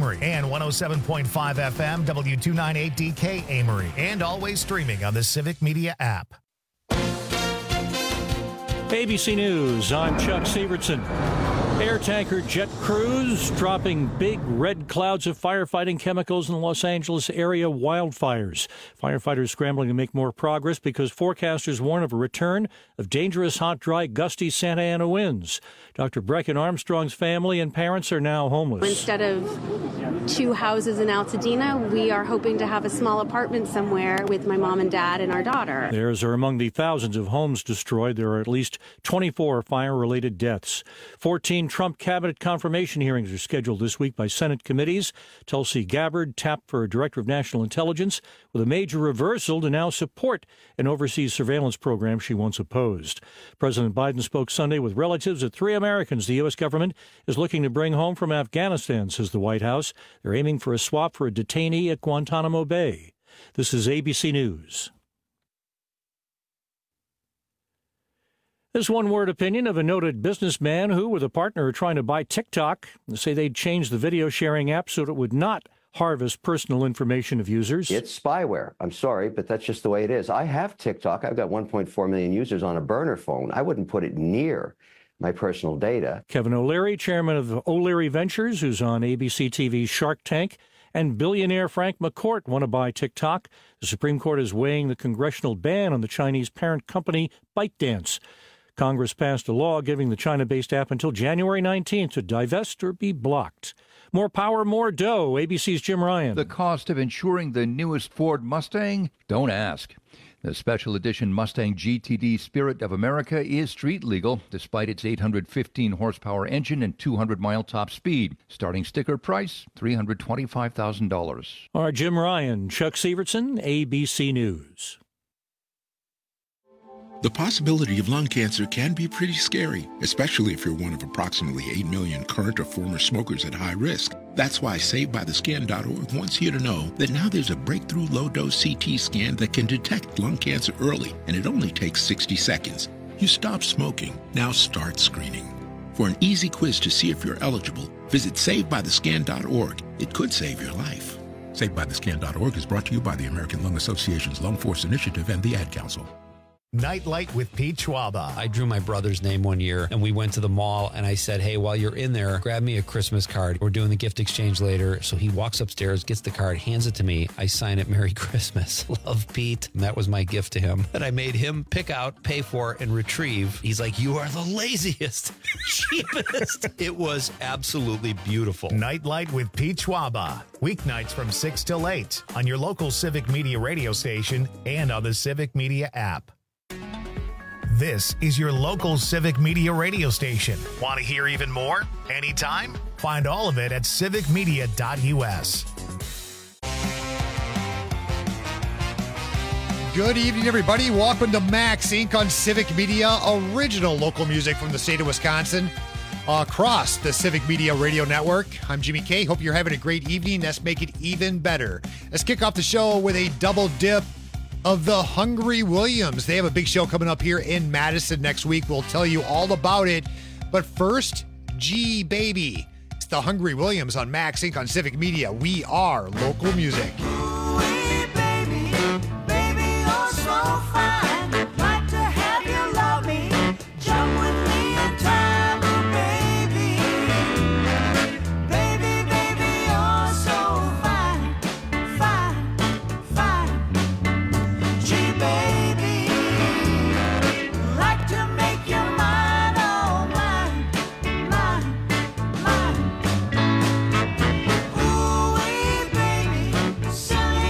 Amory, and 107.5 FM W298DK Amory, and always streaming on the Civic Media app. ABC News, I'm Chuck Sievertson. Air tanker jet crews dropping big red clouds of firefighting chemicals in the Los Angeles area wildfires. Firefighters scrambling to make more progress because forecasters warn of a return of dangerous, hot, dry, gusty Santa Ana winds. Dr. Brecken Armstrong's family and parents are now homeless. Instead of 2 houses in Altadena, we are hoping to have a small apartment somewhere with my mom and dad and our daughter. Theirs are among the thousands of homes destroyed. There are at least 24 fire-related deaths. 14 Trump cabinet confirmation hearings are scheduled this week by Senate committees. Tulsi Gabbard tapped for a director of national intelligence with a major reversal to now support an overseas surveillance program she once opposed. President Biden spoke Sunday with relatives of 3 Americans the U.S. government is looking to bring home from Afghanistan, says the White House. They're aiming for a swap for a detainee at Guantanamo Bay. This is ABC News. This one-word opinion of a noted businessman who, with a partner, are trying to buy TikTok. They say they'd change the video sharing app so that it would not harvest personal information of users. It's spyware. I'm sorry, but that's just the way it is. I have TikTok. I've got 1.4 million users on a burner phone. I wouldn't put it near my personal data. Kevin O'Leary, chairman of O'Leary Ventures, who's on ABC TV's Shark Tank, and billionaire Frank McCourt want to buy TikTok. The Supreme Court is weighing the congressional ban on the Chinese parent company ByteDance. Congress passed a law giving the China-based app until January 19th to divest or be blocked. More power, more dough. ABC's Jim Ryan. The cost of insuring the newest Ford Mustang? Don't ask. The special edition Mustang GTD Spirit of America is street legal despite its 815 horsepower engine and 200-mile top speed. Starting sticker price, $325,000. All right, Jim Ryan, Chuck Sievertson, ABC News. The possibility of lung cancer can be pretty scary, especially if you're one of approximately 8 million current or former smokers at high risk. That's why SaveByTheScan.org wants you to know that now there's a breakthrough low-dose CT scan that can detect lung cancer early, and it only takes 60 seconds. You stop smoking, now start screening. For an easy quiz to see if you're eligible, visit SaveByTheScan.org. It could save your life. SaveByTheScan.org is brought to you by the American Lung Association's Lung Force Initiative and the Ad Council. Nightlight with Pete Schwaba. I drew my brother's name one year, and we went to the mall, and I said, hey, while you're in there, grab me a Christmas card. We're doing the gift exchange later. So he walks upstairs, gets the card, hands it to me. I sign it, Merry Christmas. Love, Pete. And that was my gift to him that I made him pick out, pay for, and retrieve. He's like, you are the laziest, cheapest. It was absolutely beautiful. Nightlight with Pete Schwaba. Weeknights from 6 till 8 on your local Civic Media radio station and on the Civic Media app. This is your local Civic Media radio station. Want to hear even more? Anytime? Find all of it at civicmedia.us. Good evening, everybody. Welcome to Max Inc. on Civic Media, original local music from the state of Wisconsin, across the Civic Media Radio Network. I'm Jimmy K. Hope you're having a great evening. Let's make it even better. Let's kick off the show with a double dip of the Hungry Williams. They have a big show coming up here in Madison next week. We'll tell you all about it. But first, G Baby. It's the Hungry Williams on Max Inc. on Civic Media. We are local music. Ooh, baby, baby, you're so fine. Like to have you love me. Jump with me in time, oh baby. Baby, baby, you're so fine, fine, fine. Gee, baby, like to make your mind all mine, mine, mine. Ooh, baby, silly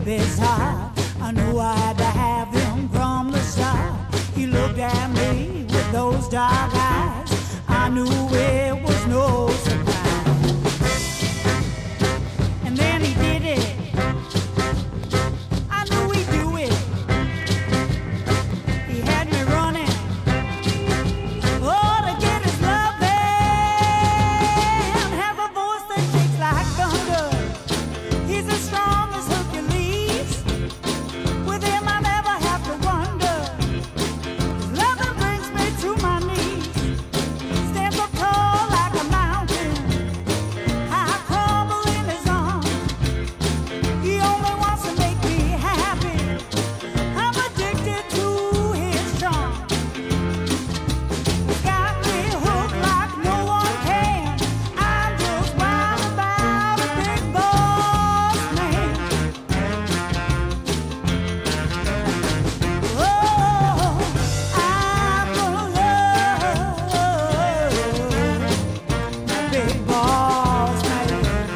baby's heart. I knew I had to have him from the start. He looked at me with those dark eyes. I knew it was no surprise. And then he did it. I knew he'd do it. He had me running. Oh, to get his loving. Have a voice that shakes like thunder. He's as strong as Hercules. With him I never have to wonder. His loving brings me to my knees. Stands up tall like a mountain. I crumble in his arms. He only wants to make me happy. I'm addicted to his charm. He's got me hooked like no one can. I'm just wild about a big boss man. Oh, I'm gonna love the big boss man.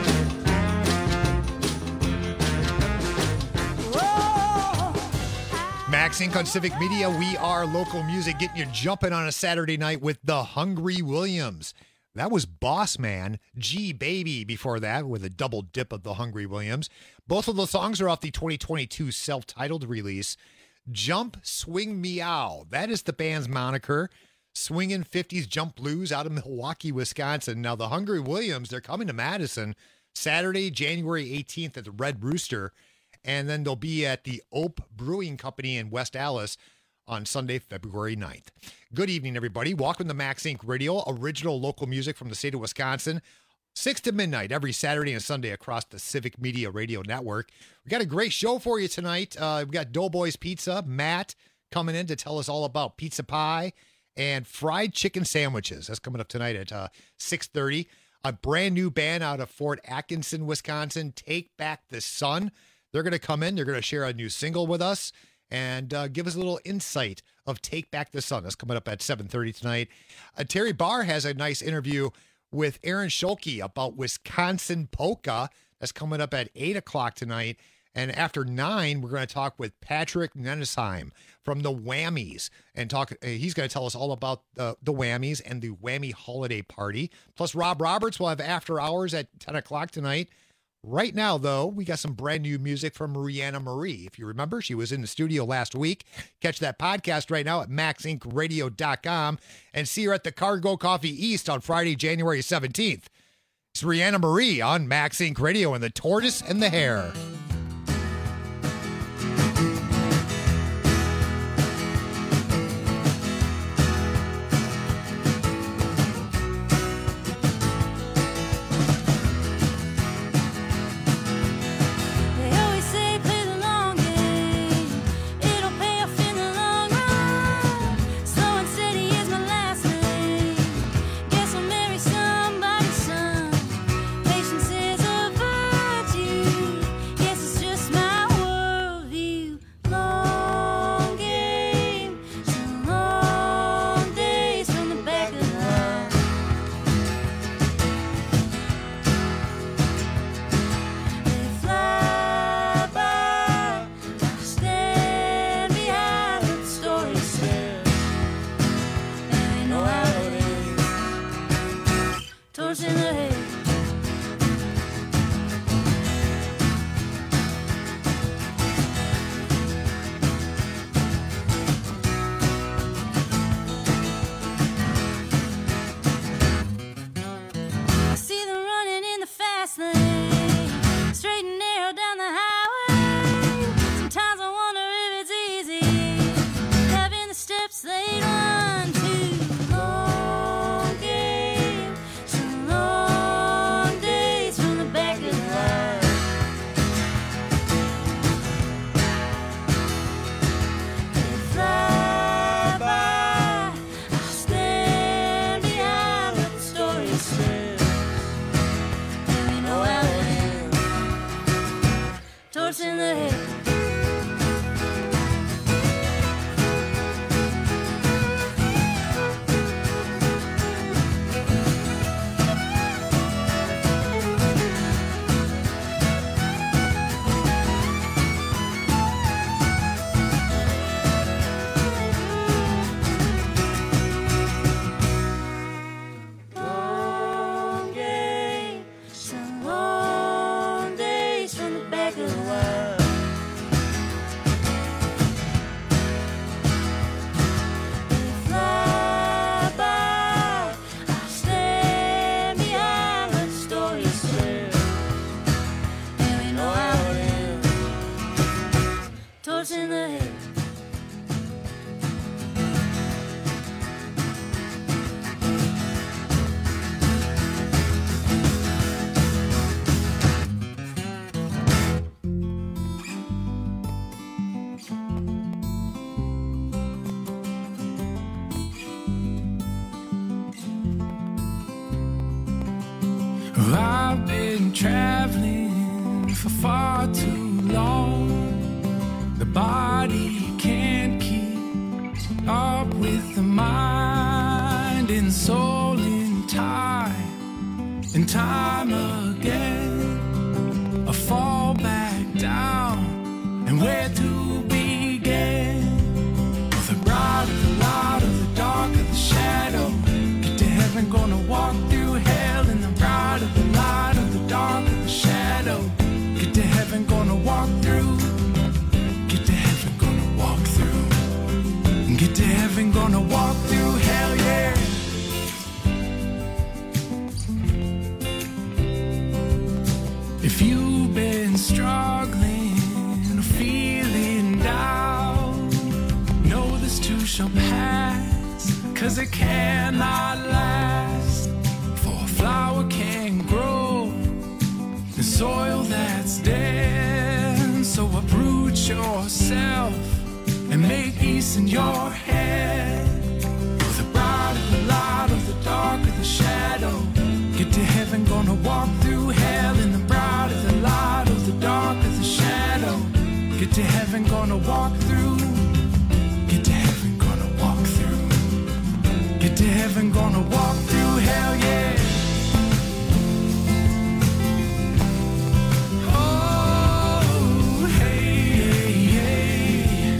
Oh, Max Inc. on Civic Media. We are local music, getting you jumping on a Saturday night with the Hungry Williams. That was Boss Man, G Baby before that, with a double dip of the Hungry Williams. Both of the songs are off the 2022 self-titled release, Jump, Swing, Meow. That is the band's moniker. Swinging 50s jump blues out of Milwaukee, Wisconsin. Now, the Hungry Williams, they're coming to Madison Saturday, January 18th at the Red Rooster. And then they'll be at the Ope Brewing Company in West Allis on Sunday, February 9th. Good evening, everybody. Welcome to Max Inc. Radio, original local music from the state of Wisconsin. 6 to midnight every Saturday and Sunday across the Civic Media Radio Network. We got a great show for you tonight. We've got Doughboys Pizza, Matt coming in to tell us all about pizza pie and fried chicken sandwiches. That's coming up tonight at 6:30. A brand new band out of Fort Atkinson, Wisconsin, Take Back the Sun. They're going to come in. They're going to share a new single with us and give us a little insight of Take Back the Sun. That's coming up at 7:30 tonight. Terry Barr has a nice interview with Aaron Schulke about Wisconsin polka. That's coming up at 8 o'clock tonight. And after 9, we're going to talk with Patrick Nenesheim from the Whammies. And talk. He's going to tell us all about the Whammies and the Whammy Holiday Party. Plus, Rob Roberts will have After Hours at 10 o'clock tonight. Right now, though, we got some brand new music from Rihanna Marie. If you remember, she was in the studio last week. Catch that podcast right now at maxincradio.com and see her at the Cargo Coffee East on Friday, January 17th. It's Rihanna Marie on Max Inc. Radio and the Tortoise and the Hare. They always say play the long game. It'll pay off in the long run. Slow and steady is my last name. Guess I'll marry somebody's son. Patience is a virtue. I've been traveling for far too long. The body can't keep up with the mind and soul in time and time again. I fall back down, and where to begin? Well, the bright of the light of the dark of the shadow. Get to heaven, gonna walk through hell in the bright of the light of the dark of the shadow. Get to heaven, gonna walk through. Get to heaven, gonna walk through. Get to heaven, gonna walk through hell, yeah. If you've been struggling or feeling down, know this too shall pass, 'cause it cannot last. For a flower can grow in soil that's dead. So uproot yourself and make peace in your head. For the bright of the light of the dark of the shadow. Get to heaven, gonna walk through hell in the bright of the light of the dark of the shadow. Get to heaven, gonna walk through. Get to heaven, gonna walk through. Get to heaven, gonna walk through hell, yeah. Oh, hey, hey, hey.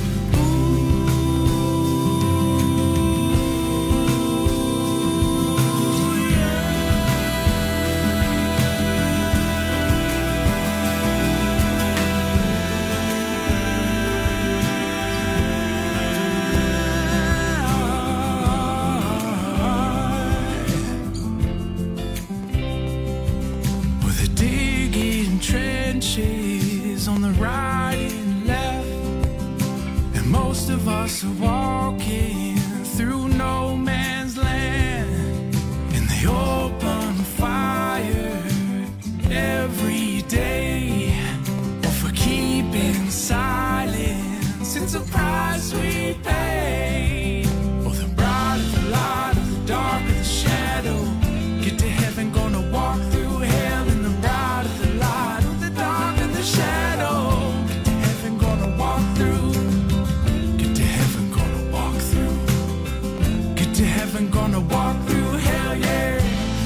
Trenches on the right and left, and most of us are walking through no man's land. And they open fire every day, or for keeping silence, it's a price we pay. Oh, the bright of the light of the dark of the shadow. Get to heaven, gonna walk through hell in the bright of the light of the dark of the shadow. Get to heaven, gonna walk through. Get to heaven, gonna walk through. Get to heaven, gonna walk through hell, yeah.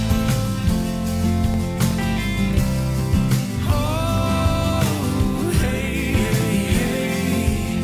Oh, hey, hey, hey.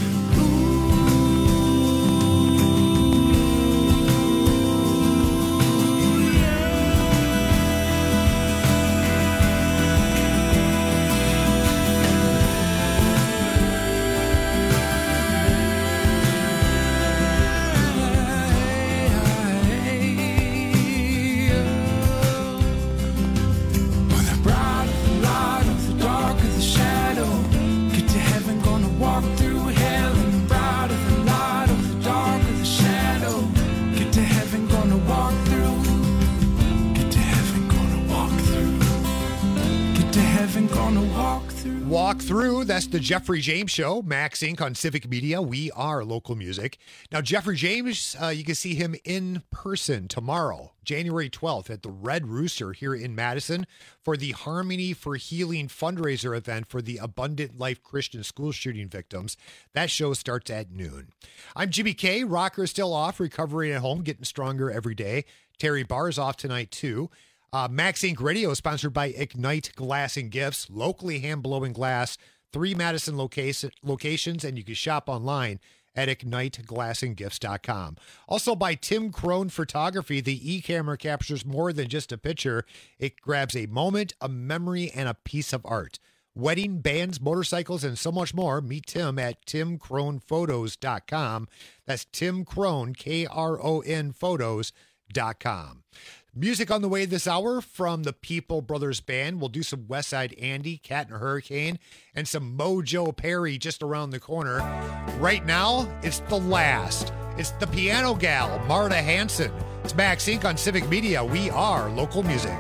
Walk Through. That's the Jeffrey James Show. Max Inc. on Civic Media. We are local music. Now, Jeffrey James, you can see him in person tomorrow, January 12th, at the Red Rooster here in Madison for the Harmony for Healing fundraiser event for the Abundant Life Christian school shooting victims. That show starts at noon. I'm Jimmy K. Rocker is still off, recovering at home, getting stronger every day. Terry Barr's off tonight, too. Max Inc. Radio is sponsored by Ignite Glass and Gifts, locally hand-blowing glass, 3 Madison locations, and you can shop online at igniteglassandgifts.com. Also by Tim Crone Photography, the e-camera captures more than just a picture. It grabs a moment, a memory, and a piece of art. Wedding, bands, motorcycles, and so much more. Meet Tim at timcronephotos.com. That's Tim Crone, K-R-O-N photos.com. Music on the way this hour from the People Brothers Band. We'll do some Westside Andy, Cat and Hurricane, and some Mojo Perry just around the corner. Right now, it's The Last. It's the piano gal, Marta Hanson. It's Max Inc. on Civic Media. We are local music.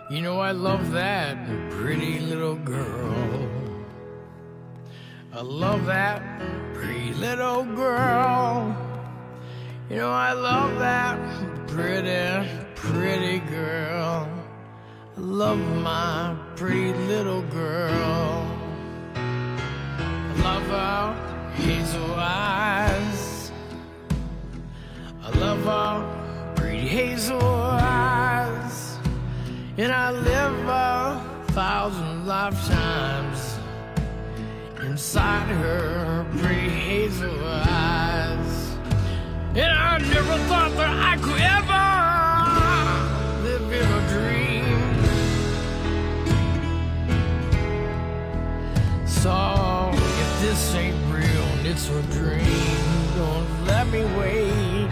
You know I love that pretty little girl. I love that pretty little girl. You know I love that pretty, pretty girl. I love my pretty little girl. I love her hazel eyes. I love her pretty hazel eyes. And I live 1,000 lifetimes inside her pretty hazel eyes. And I never thought that I could ever live in a dream. So if this ain't real and it's a dream, don't let me wait.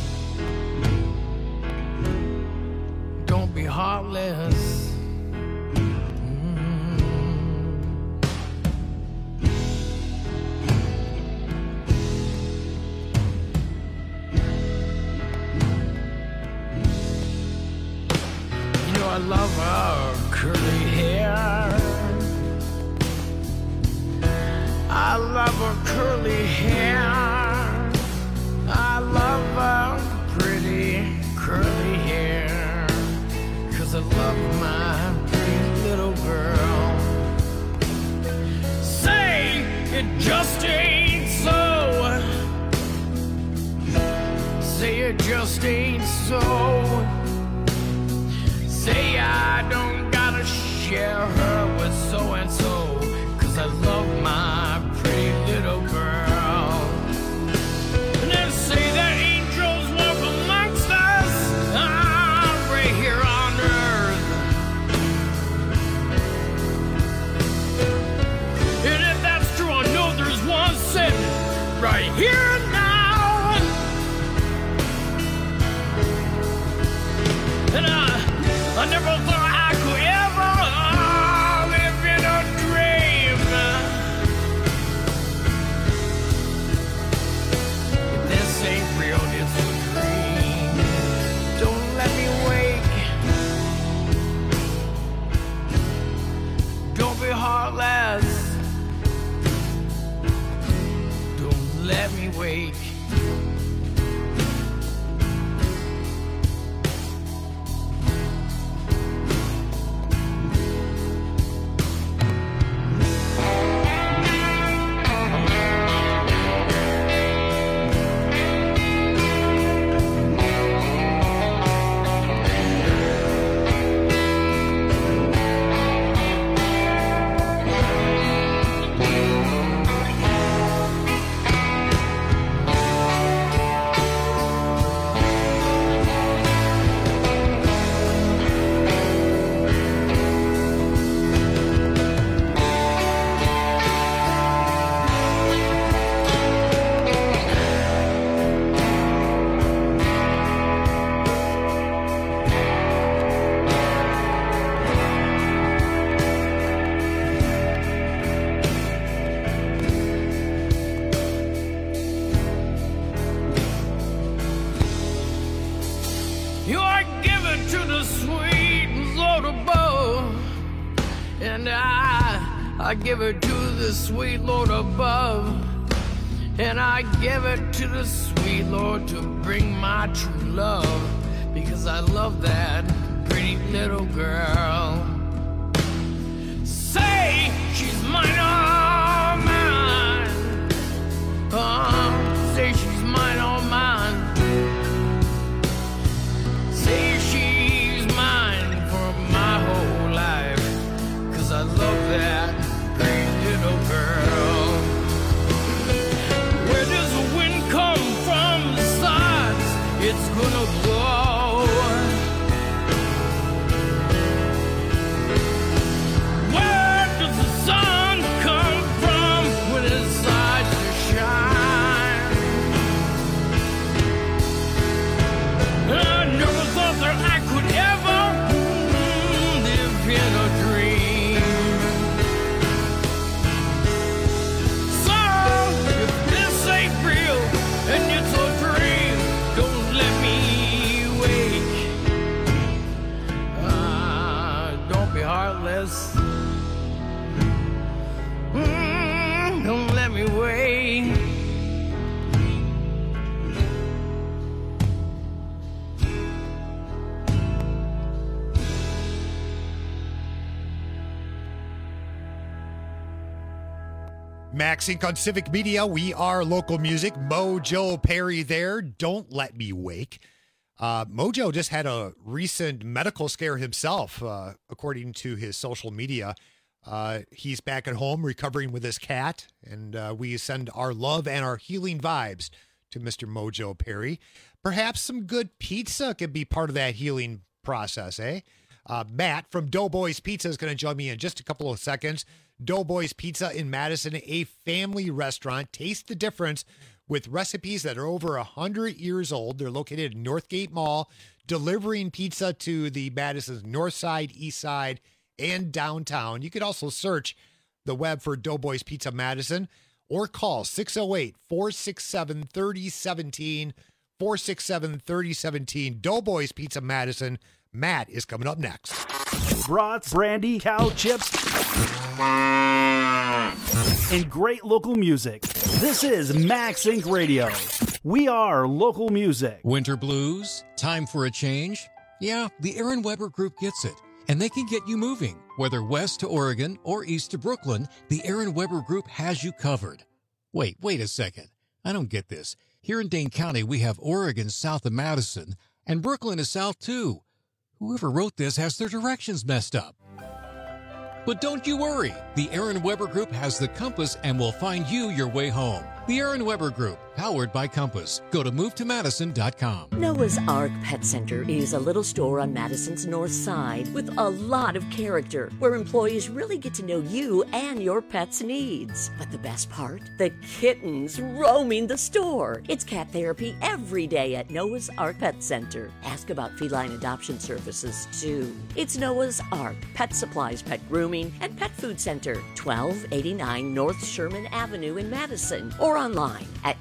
Don't be heartless. I love her curly hair. I love her curly hair. I love her pretty curly hair. 'Cause I love my pretty little girl. Say it just ain't so. Say it just ain't so. Say I don't gotta share her with so-and-so, 'cause I love my pretty little girl. And then say that angels walk amongst us, right here on earth. And if that's true, I know there's one sitting right here now. And I never thought I could ever live in a dream. If this ain't real, it's a dream. Don't let me wake. Don't be heartless. Don't let me wake. I give it to the sweet Lord above, and I give it to the sweet Lord to bring my true love, because I love that pretty little girl. Say she's mine, all mine. Say she's mine, all mine. Say she's mine for my whole life, 'cause I love that little girl. Where does the wind come from? The sides it's gonna blow. Where does the sun come? Alice. Don't let me wait. Max Inc. on Civic Media. We are local music. Mojo Perry there. Don't let me wake. Mojo just had a recent medical scare himself, according to his social media. He's back at home recovering with his cat, and we send our love and our healing vibes to Mr. Mojo Perry. Perhaps some good pizza could be part of that healing process, eh? Matt from Doughboys Pizza is going to join me in just a couple of seconds. Doughboys Pizza in Madison, a family restaurant. Taste the difference with recipes that are over 100 years old. They're located in Northgate Mall, delivering pizza to the Madison's north side, east side, and downtown. You could also search the web for Doughboys Pizza Madison or call 608-467-3017, 467-3017. Doughboys Pizza Madison. Matt is coming up next. Brats, brandy, cow chips, and great local music. This is Max Inc. Radio. We are local music. Winter blues? Time for a change? Yeah, the Aaron Weber Group gets it. And they can get you moving. Whether west to Oregon or east to Brooklyn, the Aaron Weber Group has you covered. Wait a second. I don't get this. Here in Dane County, we have Oregon south of Madison, and Brooklyn is south too. Whoever wrote this has their directions messed up. But don't you worry. The Aaron Weber Group has the compass and will find you your way home. The Aaron Weber Group, powered by Compass. Go to movetomadison.com. Noah's Ark Pet Center is a little store on Madison's north side with a lot of character, where employees really get to know you and your pet's needs. But the best part? The kittens roaming the store. It's cat therapy every day at Noah's Ark Pet Center. Ask about feline adoption services, too. It's Noah's Ark Pet Supplies, Pet Grooming, and Pet Food Center, 1289 North Sherman Avenue in Madison, or online at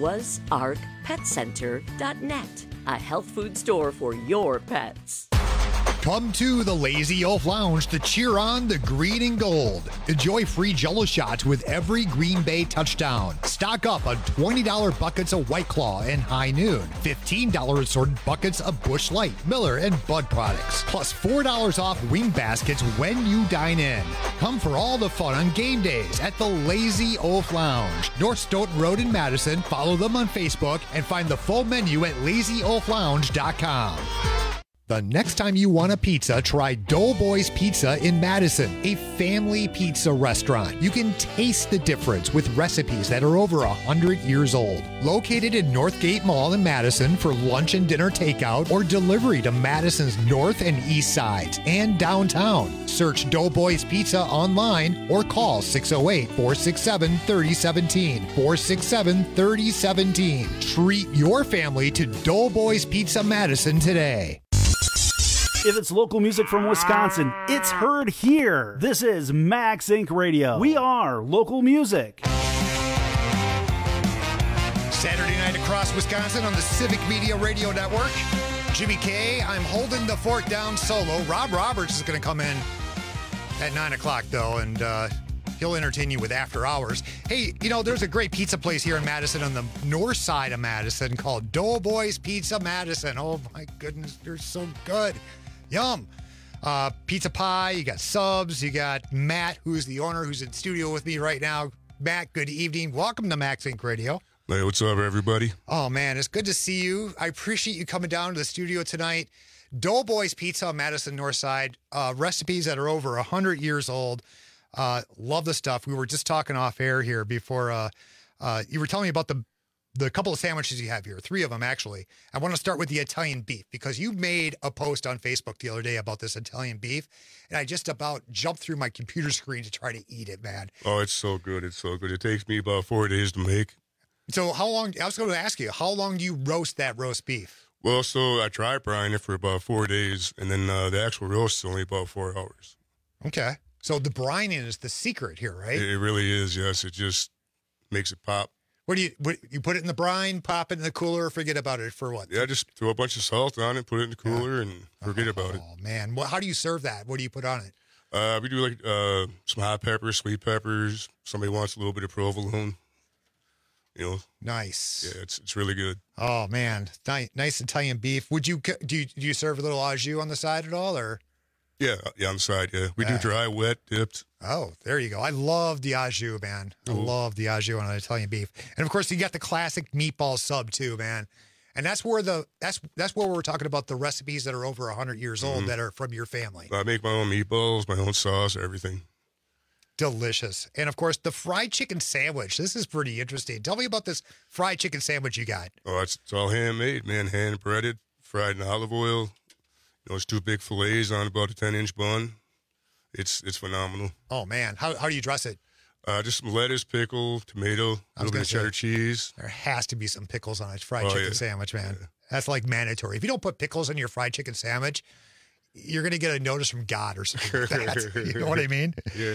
noahsarkpetcenter.net, a health food store for your pets. Come to the Lazy Oaf Lounge to cheer on the green and gold. Enjoy free Jell-O shots with every Green Bay touchdown. Stock up on $20 buckets of White Claw and High Noon. $15 assorted buckets of Busch Light, Miller, and Bud products. Plus $4 off wing baskets when you dine in. Come for all the fun on game days at the Lazy Oaf Lounge. North Stoughton Road in Madison. Follow them on Facebook and find the full menu at lazyoaflounge.com. The next time you want a pizza, try Doughboys Pizza in Madison, a family pizza restaurant. You can taste the difference with recipes that are over 100 years old. Located in Northgate Mall in Madison for lunch and dinner takeout or delivery to Madison's north and east sides and downtown. Search Doughboys Pizza online or call 608-467-3017, 467-3017. Treat your family to Doughboys Pizza Madison today. If it's local music from Wisconsin, it's heard here. This is Max Inc. Radio. We are local music. Saturday night across Wisconsin on the Civic Media Radio Network. Jimmy K, I'm holding the fort down solo. Rob Roberts is going to come in at 9 o'clock, though, and he'll entertain you with After Hours. Hey, you know, there's a great pizza place here in Madison on the north side of Madison called Doughboys Pizza Madison. Oh, my goodness, they're so good. Yum. Pizza pie, you got subs, you got Matt, who's the owner, who's in studio with me right now. Matt, good evening. Welcome to Max Inc. Radio. Hey, what's up, everybody? Oh, man, it's good to see you. I appreciate you coming down to the studio tonight. Doughboys Pizza on Madison North Side. Recipes that are over 100 years old. Love the stuff. We were just talking off air here before you were telling me about the couple of sandwiches you have here, 3 of them, actually. I want to start with the Italian beef because you made a post on Facebook the other day about this Italian beef, and I just about jumped through my computer screen to try to eat it, man. Oh, it's so good. It's so good. It takes me about 4 days to make. So how long, I was going to ask you, how long do you roast that roast beef? Well, so I try brining it for about 4 days, and then the actual roast is only about 4 hours. Okay. So the brining is the secret here, right? It really is, yes. It just makes it pop. What you put it in the brine, pop it in the cooler, forget about it for what? Yeah, just throw a bunch of salt on it, put it in the cooler, and forget about it. Oh, man. Well, how do you serve that? What do you put on it? We do like some hot peppers, sweet peppers. Somebody wants a little bit of provolone. You know, nice. Yeah, it's really good. Oh man, nice Italian beef. Would you do you serve a little au jus on the side at all, or? Yeah, on the side. Yeah, we do dry, wet, dipped. Oh, there you go. I love the au jus, man. I love the au jus on an Italian beef, and of course you got the classic meatball sub too, man. And that's where that's where we're talking about the recipes that are over 100 years old that are from your family. I make my own meatballs, my own sauce, everything. Delicious. And of course, the fried chicken sandwich. This is pretty interesting. Tell me about this fried chicken sandwich you got. Oh, it's all handmade, man. Hand breaded, fried in olive oil. You know, it's 2 big fillets on about a 10-inch bun. It's phenomenal. Oh man, how do you dress it? Just some lettuce, pickle, tomato, a little bit of cheddar cheese. There has to be some pickles on a fried chicken sandwich, man. Yeah. That's like mandatory. If you don't put pickles on your fried chicken sandwich, you're going to get a notice from God or something like that. You know what I mean? Yeah.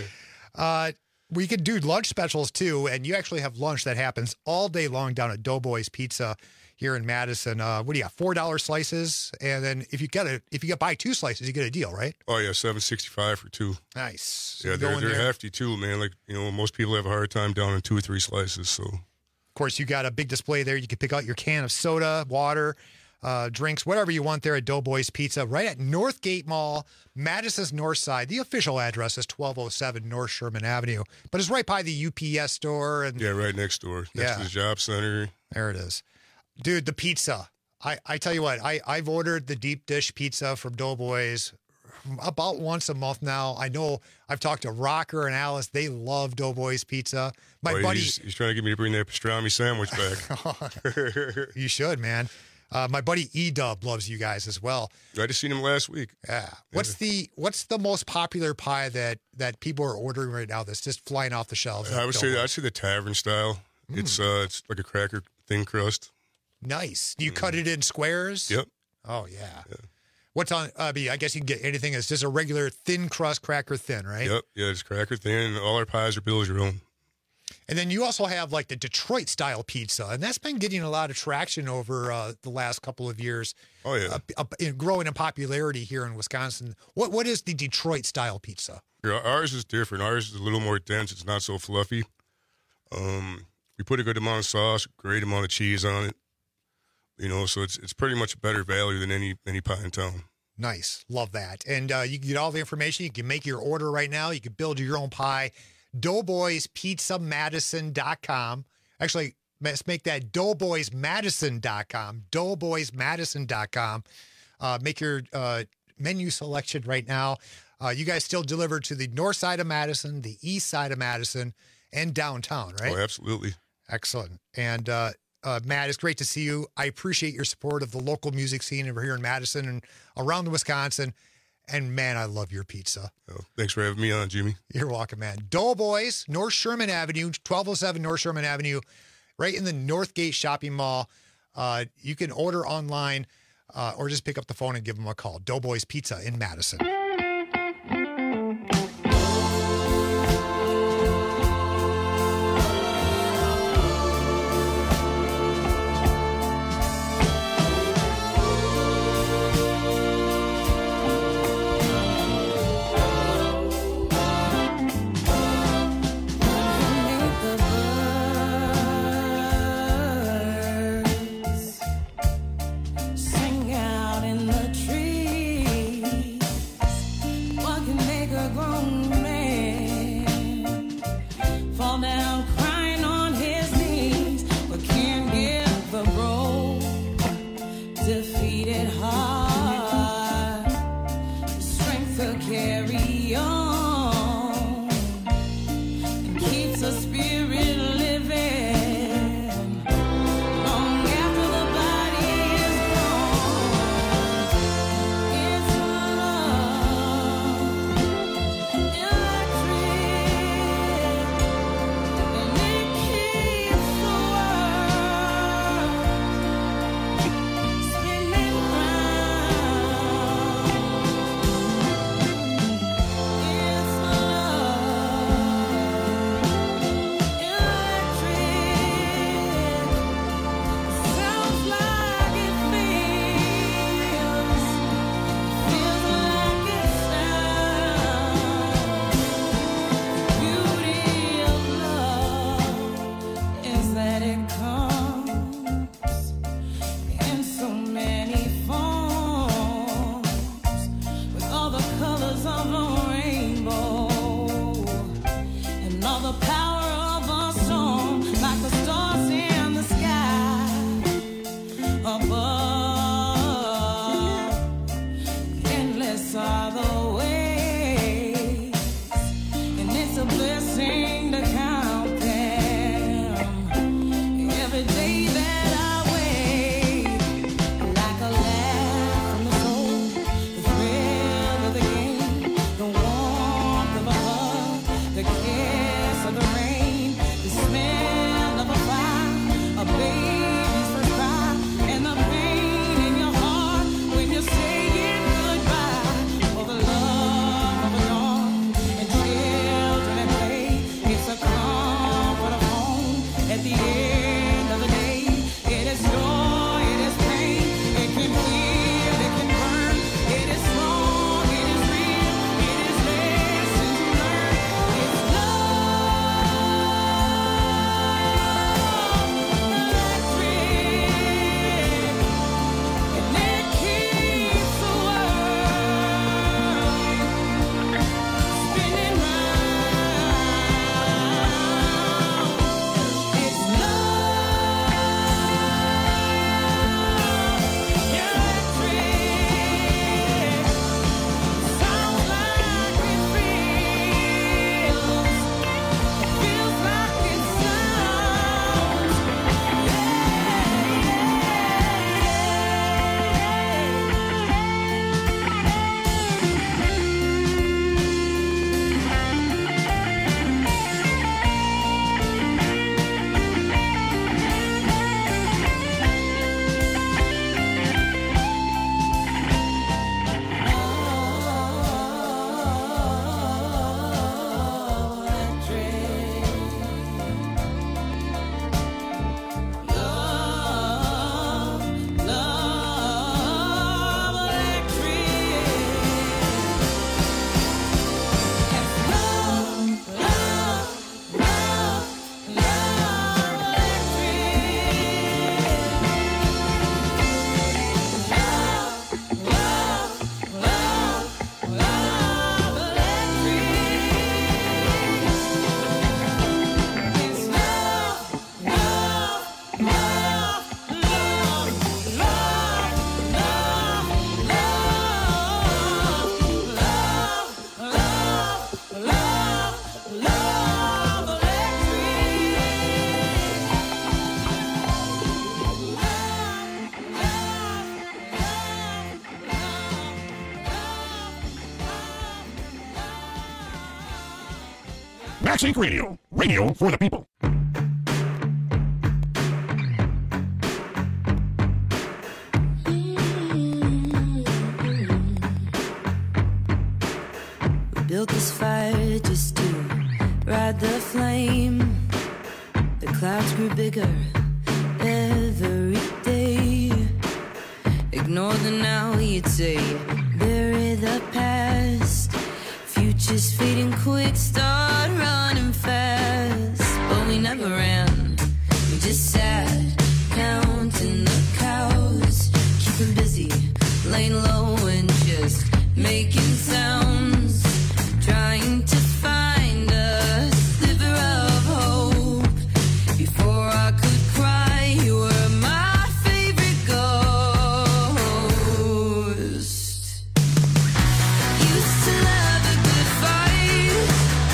We could do lunch specials too, and you actually have lunch that happens all day long down at Doughboys Pizza here in Madison. What do you got? $4 slices, and then if you buy 2 slices, you get a deal, right? Oh yeah, $7.65 for 2. Nice. So yeah, they're hefty too, man. Like, you know, most people have a hard time down in 2 or 3 slices. So, of course, you got a big display there. You can pick out your can of soda, water, drinks, whatever you want there at Doughboys Pizza, right at Northgate Mall, Madison's North Side. The official address is 1207 North Sherman Avenue, but it's right by the UPS store. And yeah, right next door, next to the job center. There it is. Dude, the pizza. I tell you what, I've ordered the deep dish pizza from Doughboys about once a month now. I know I've talked to Rocker and Alice. They love Doughboys Pizza. My buddy... He's trying to get me to bring that pastrami sandwich back. You should, man. My buddy E-Dub loves you guys as well. I just seen him last week. Yeah. What's the most popular pie that people are ordering right now that's just flying off the shelves? I'd say the tavern style. It's like a cracker thin crust. Nice. Do you cut it in squares? Yep. Oh yeah. What's on? I guess you can get anything. It's just a regular thin crust cracker thin, right? Yep. Yeah, it's cracker thin. All our pies are built as your own. And then you also have like the Detroit style pizza, and that's been getting a lot of traction over the last couple of years. Oh yeah, growing in popularity here in Wisconsin. What is the Detroit style pizza? Ours is different. Ours is a little more dense. It's not so fluffy. We put a good amount of sauce, great amount of cheese on it. You know, so it's pretty much a better value than any pie in town. Nice, love that. And you can get all the information. You can make your order right now. You can build your own pie. DoughboysPizzaMadison.com. Actually, let's make that DoughboysMadison.com. DoughboysMadison.com. Make your menu selection right now. You guys still deliver to the north side of Madison, the east side of Madison, and downtown, right? Oh, absolutely. Excellent. And Matt, it's great to see you. I appreciate your support of the local music scene over here in Madison and around Wisconsin. And, man, I love your pizza. Oh, thanks for having me on, Jimmy. You're welcome, man. Doughboys, North Sherman Avenue, 1207 North Sherman Avenue, right in the Northgate Shopping Mall. You can order online or just pick up the phone and give them a call. Doughboys Pizza in Madison. of a rainbow and all the power of a song, like the stars in the sky above. Endless are the ways, and it's a blessing to count them every day that I wait, like a laugh from the soul, the thrill of the game, the warmth of a hug, the kiss of the rain, the smell of a fire, a baby's first cry, and the pain in your heart when you're saying goodbye. For the love of a dawn and children at play, it's a comfort of home at the end of the day. It is joy, it is pain, it can heal, it can burn, it is strong, it is real, it is lessons to learn. It's and it keeps the world spinning round. It's electric. Sounds like it feels like it sounds. Max Inc. Radio. Radio for the people. We built this fire just to ride the flame. The clouds grew bigger every day. Ignore the now, you'd say. Bury the past. Future's fading quick, start running fast. But we never ran, we just sat, counting the cows. Keeping busy, laying low and just making sounds. Trying to find a sliver of hope. Before I could cry, you were my favorite ghost. Used to love a good fight.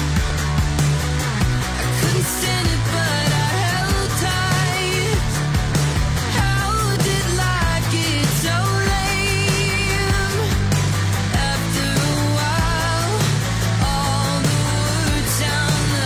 I couldn't stand it, but I held tight. How did life get so lame? After a while, all the words sound the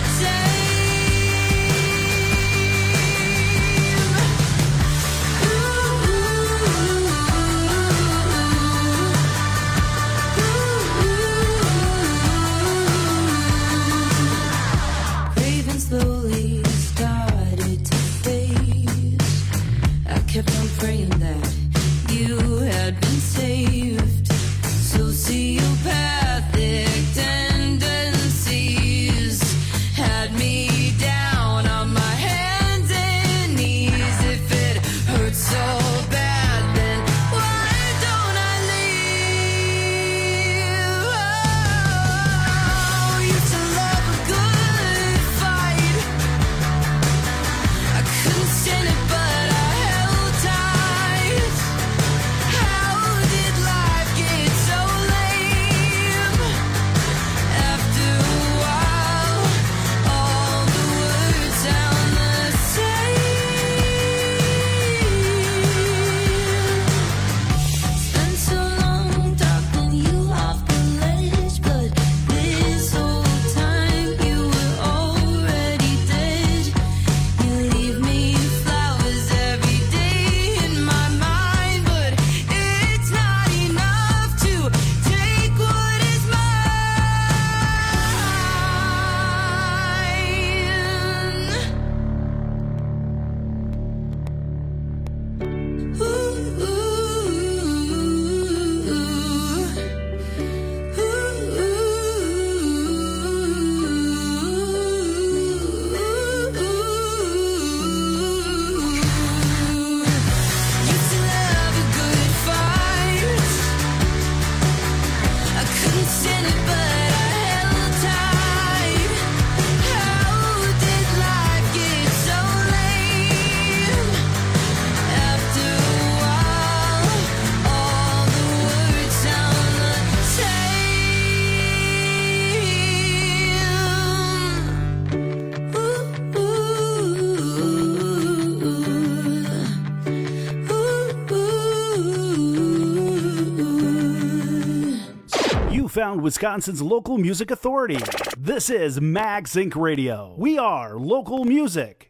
Craving slowly started to fade. I kept on praying that you had been saved. Sociopathic tendencies had me down on my hands and knees. If it hurts so bad, then why don't I leave? Found Wisconsin's local music authority. This is Mag Sync Radio. We are local music.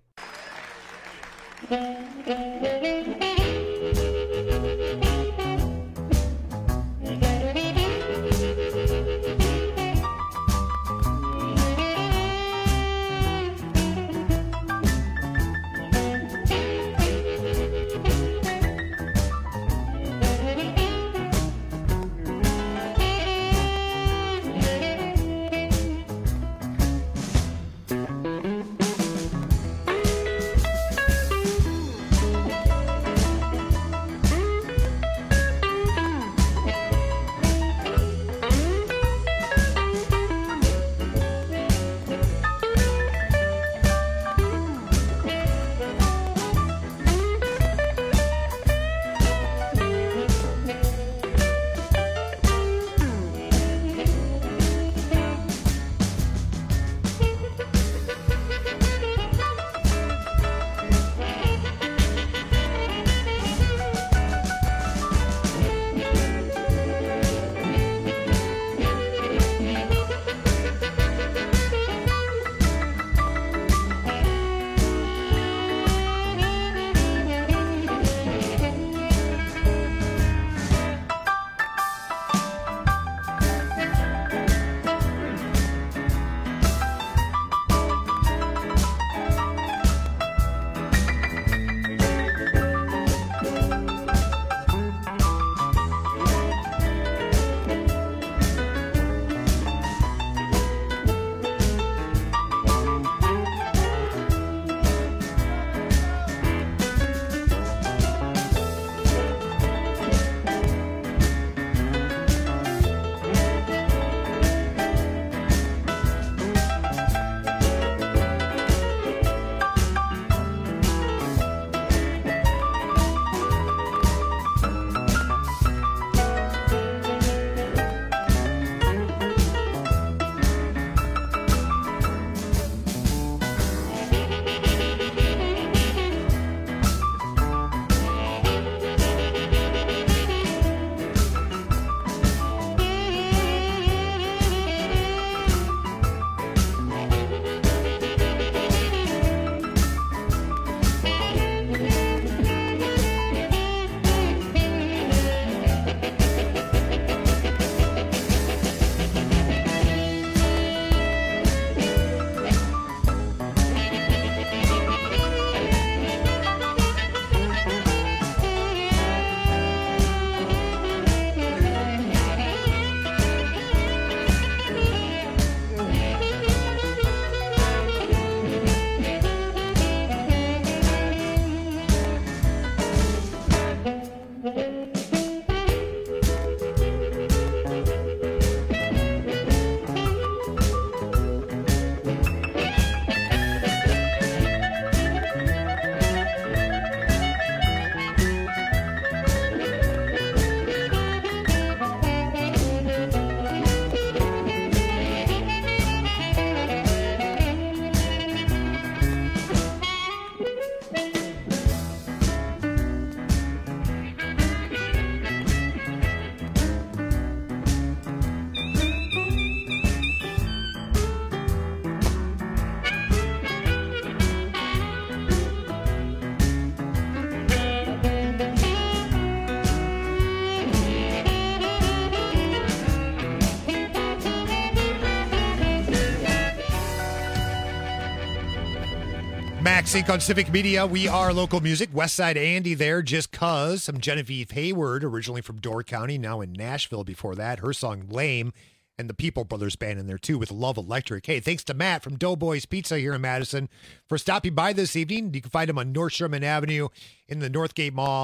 Max Sync on Civic Media. We are local music. Westside Andy there, just cuz. Some Genevieve Hayward, originally from Door County, now in Nashville before that. Her song Lame. And the People Brothers Band in there, too, with Love Electric. Hey, thanks to Matt from Doughboys Pizza here in Madison for stopping by this evening. You can find him on North Sherman Avenue in the Northgate Mall.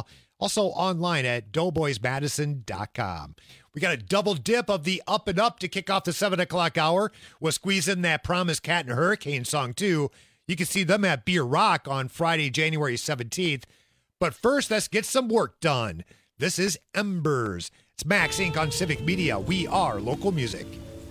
Also online at doughboysmadison.com. We got a double dip of the Up and Up to kick off the 7 o'clock hour. We'll squeeze in that Promise Cat and Hurricane song, too. You can see them at Beer Rock on Friday, January 17th. But first, let's get some work done. This is Embers. It's Max Inc. on Civic Media. We are local music.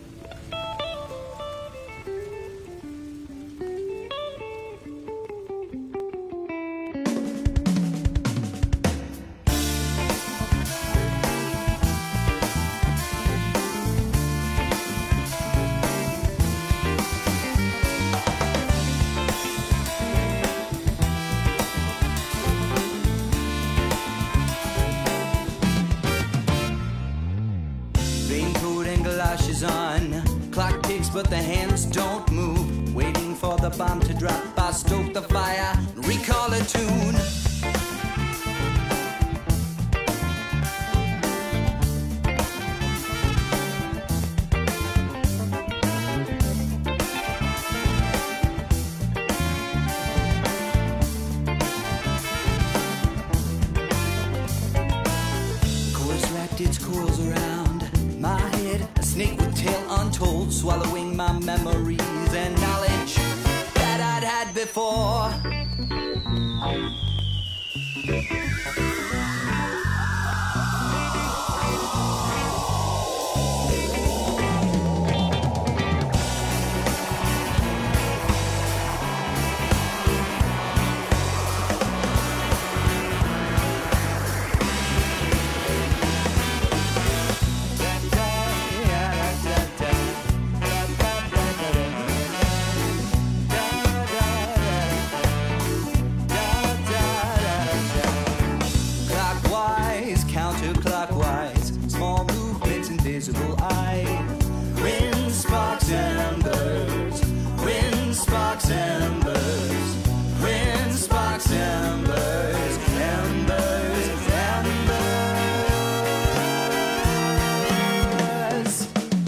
On. Clock ticks, but the hands don't move. Waiting for the bomb to drop. I stoke the fire, recall a tune. Chorus wrapped its coils around my head. A snake with tail untold, swallowing my memories and knowledge that I'd had before. Invisible eye. Wind sparks embers. Wind sparks embers. Wind sparks embers. Embers. Embers.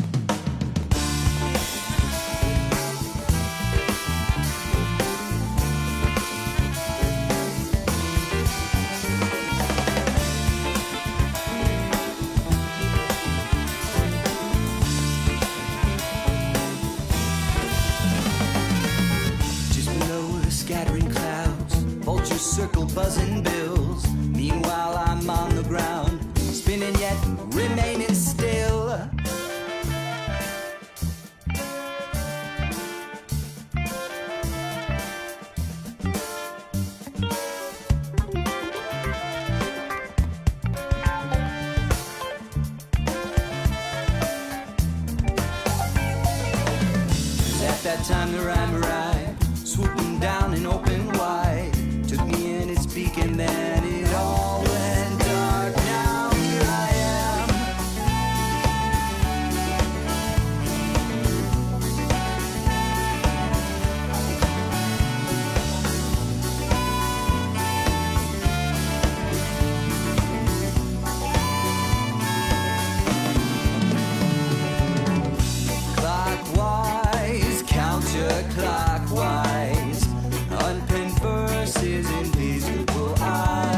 Circle buzzing bills. Meanwhile I'm on the ground, spinning yet remaining still. At that time the rhyme arrived, swooping down and open wide. Took me in its beak and then it all went dark. Now here I am. Clockwise, counterclockwise, unpenned verses, invisible eyes.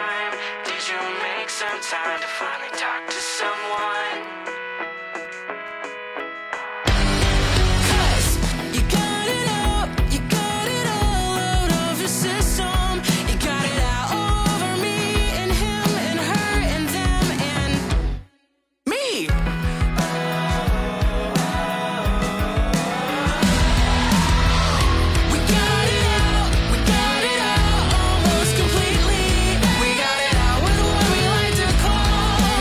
time? Did you make some time to finally talk to someone? 'Cause you got it out, you got it all out of your system. You got it out over me and him and her and them and me. We got it out almost completely. We got it out with what we like to call.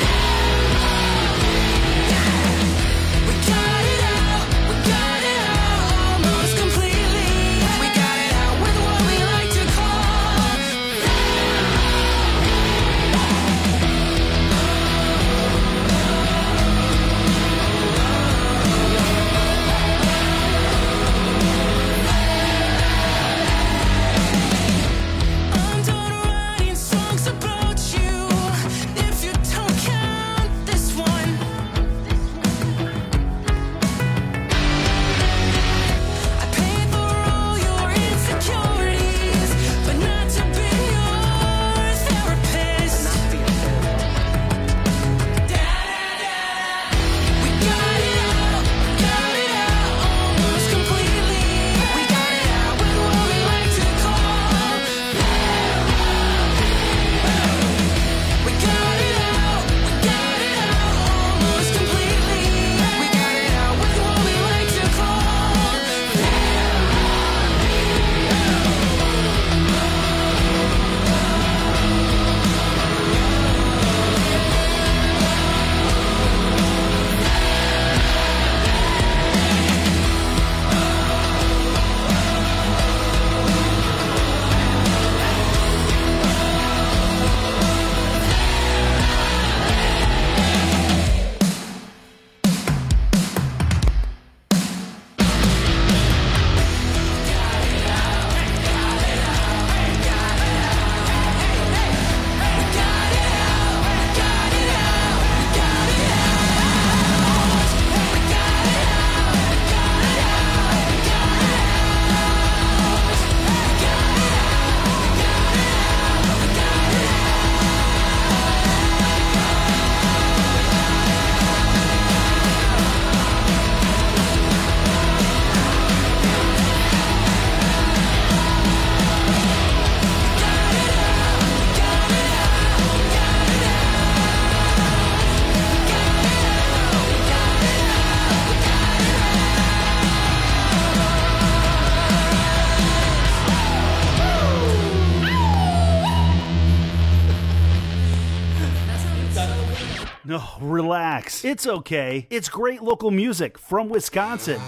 We got it out almost completely. We got it out with what we like to call. I'm done writing songs about you. If you don't count this one, I paid for all your insecurities, but not to be your therapist. We got it out almost completely. We got it out with what we like to call. We got it out almost completely. We got it out with what we like to call. No, relax. It's okay. It's great local music from Wisconsin.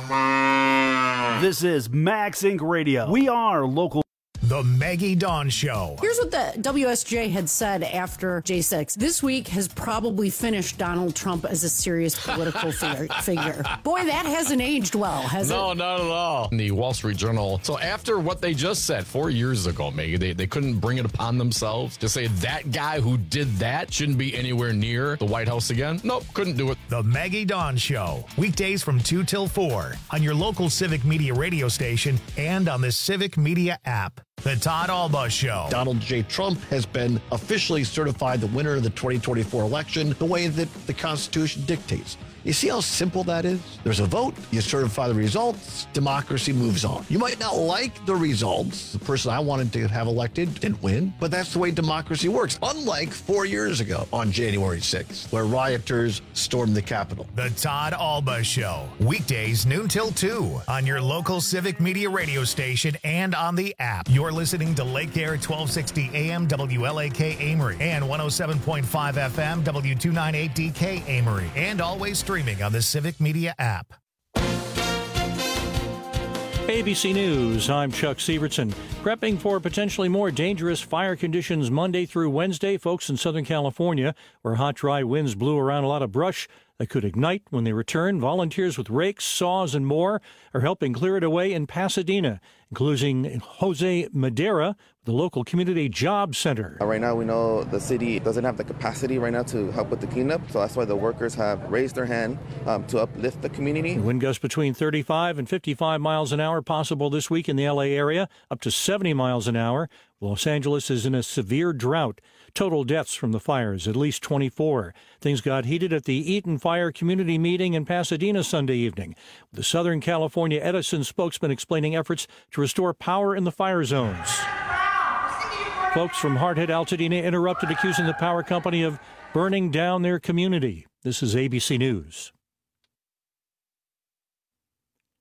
This is Max Inc. Radio. We are local. The Maggie Dawn Show. Here's what the WSJ had said after J6. This week has probably finished Donald Trump as a serious political figure. Boy, that hasn't aged well, has it? No, not at all. In the Wall Street Journal. So after what they just said 4 years ago, Maggie, they couldn't bring it upon themselves to say that guy who did that shouldn't be anywhere near the White House again. Nope, couldn't do it. The Maggie Dawn Show. Weekdays from 2 till 4 on your local Civic Media radio station and on the Civic Media app. The Todd Alba Show. Donald J. Trump has been officially certified the winner of the 2024 election the way that the Constitution dictates. You see how simple that is? There's a vote, you certify the results, democracy moves on. You might not like the results. The person I wanted to have elected didn't win, but that's the way democracy works. Unlike 4 years ago on January 6th, where rioters stormed the Capitol. The Todd Alba Show. Weekdays noon till 2 on your local Civic Media radio station and on the app. You're listening to Lake Air 1260 AM WLAK Amory and 107.5 FM W298DK Amory, and always streaming on the Civic Media app. ABC News, I'm Chuck Sievertson. Prepping for potentially more dangerous fire conditions Monday through Wednesday, folks in Southern California, where hot, dry winds blew around a lot of brush that could ignite when they return. Volunteers with rakes, saws, and more are helping clear it away in Pasadena. including Jose Madera, the local community job center. Right now, we know the city doesn't have the capacity right now to help with the cleanup, so that's why the workers have raised their hand to uplift the community. Wind gusts between 35 and 55 miles an hour possible this week in the LA area, up to 70 miles an hour. Los Angeles is in a severe drought. Total deaths from the fires, at least 24. Things got heated at the Eaton Fire Community Meeting in Pasadena Sunday evening. The Southern California Edison spokesman explaining efforts to restore power in the fire zones. Folks from hard-hit Altadena interrupted, accusing the power company of burning down their community. This is ABC News.